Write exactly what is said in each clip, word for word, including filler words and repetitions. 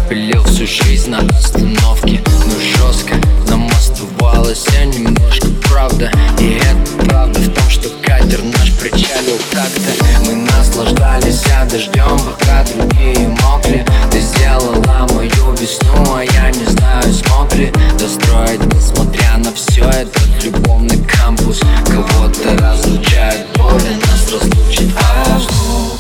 пилил всю жизнь на остановке. Но жестко нам оставалось я немножко правда. И это правда в том, что катер наш причалил как-то. Мы наслаждались дождем, пока другие мокли. Ты сделала мою весну, а я не знаю, смог ли достроить, несмотря на все, этот любовный кампус. Кого-то разлучает боли, нас разлучит август.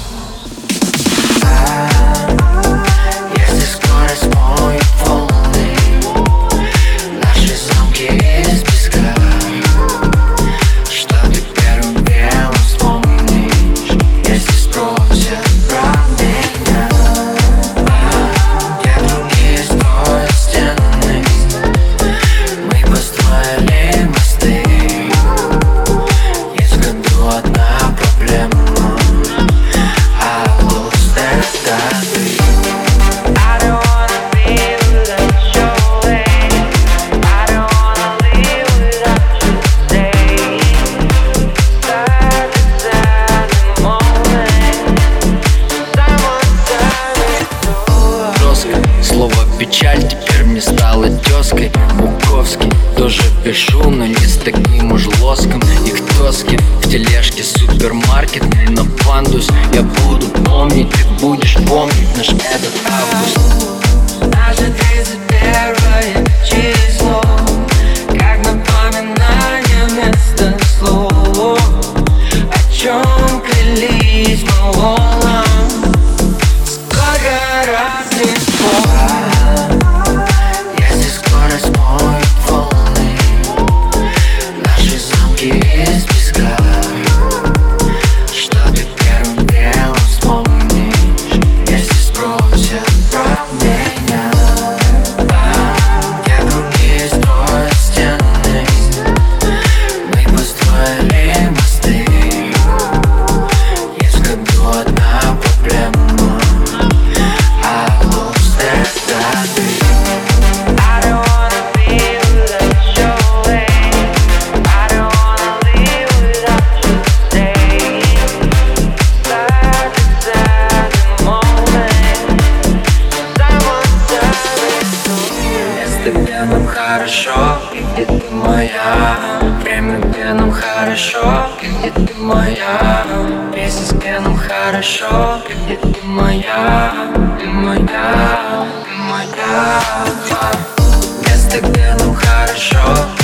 Если скорость моет волны, наши замки из песка, что ты первым делом вспомнишь, если спросят про меня. Где другие строят стены, мы построили мосты. Есть в году одна проблема, I lost that ты. Слово печаль теперь мне стало тезкой. Буковский тоже пишу, но не с таким уж лоском. И к тоске в тележке супермаркетный на пандус. Я буду помнить, ты будешь помнить наш этот август. Наше тридцать первое число, как напоминание вместо слов. О чем клялись мы волнам, сколько раз не вспомню. Если скорость моет волны, наши замки из песка, что ты первым делом вспомнишь, если спросят про меня. Где другие строят стены, мы построили мосты. Есть в году одна проблема, I lost that ты. I don't wanna be without your way, I don't wanna live without you stay. Sad is sad moment, someone said место, где нам хорошо, где ты моя. Время, где нам хорошо, где ты моя. Месяц, где нам хорошо, где ты моя. Ты моя, ты моя. Место, где нам хорошо.